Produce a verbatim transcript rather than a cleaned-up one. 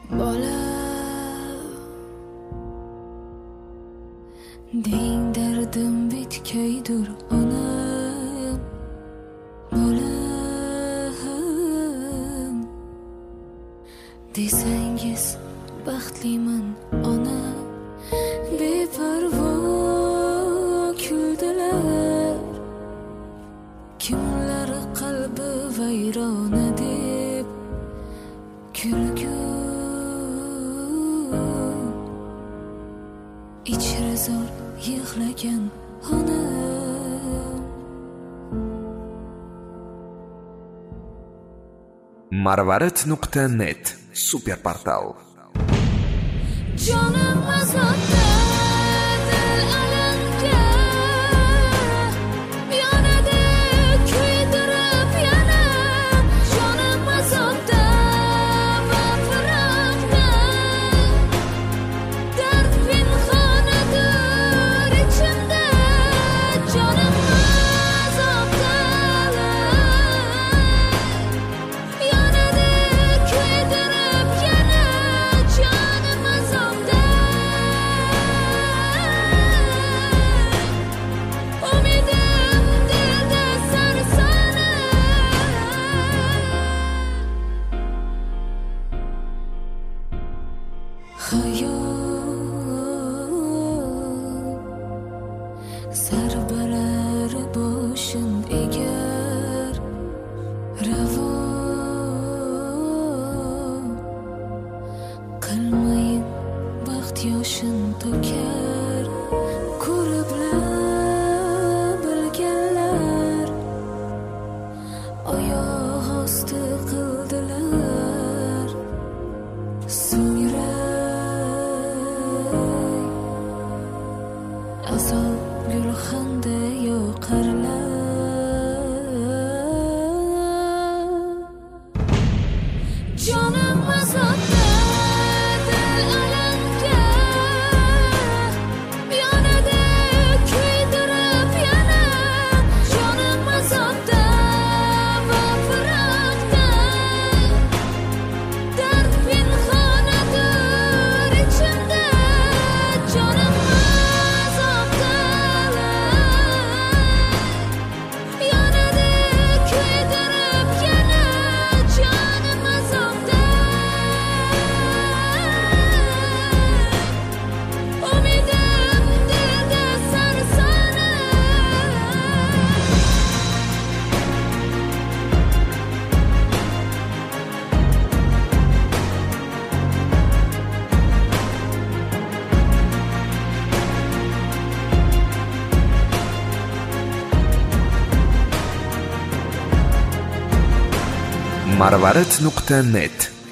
bola deng dardim bitkaydur onam bolam desangiz baxtliman ona beparvo kuldilar kimlar qalbi vayrona deb kulgu ichra zo'r yig'lagan onam. marvarid nuqta net super portal. Jonim azobda dil alamga yonadi kuydirib yana jonim azobda va firaqda dard pinhonadir ichimda jonim azobda yonadi kuydirib yana jonim azobda umidim dilda sarsona hayot sarbalar boshim egar ravo qilmayin baxt yoshin to'kar ko'rib bilganlar oyoq osti qildilar so'ngra azob gulxanda yoqarlar jonim azobda dil alamga yonadi kuydirib yana jonim azobda va firaqda dard pinhonadir ichimda jonim azobda yonadi kuydirib yana jonim azobda umidim dilda sarsona marvarid nuqta net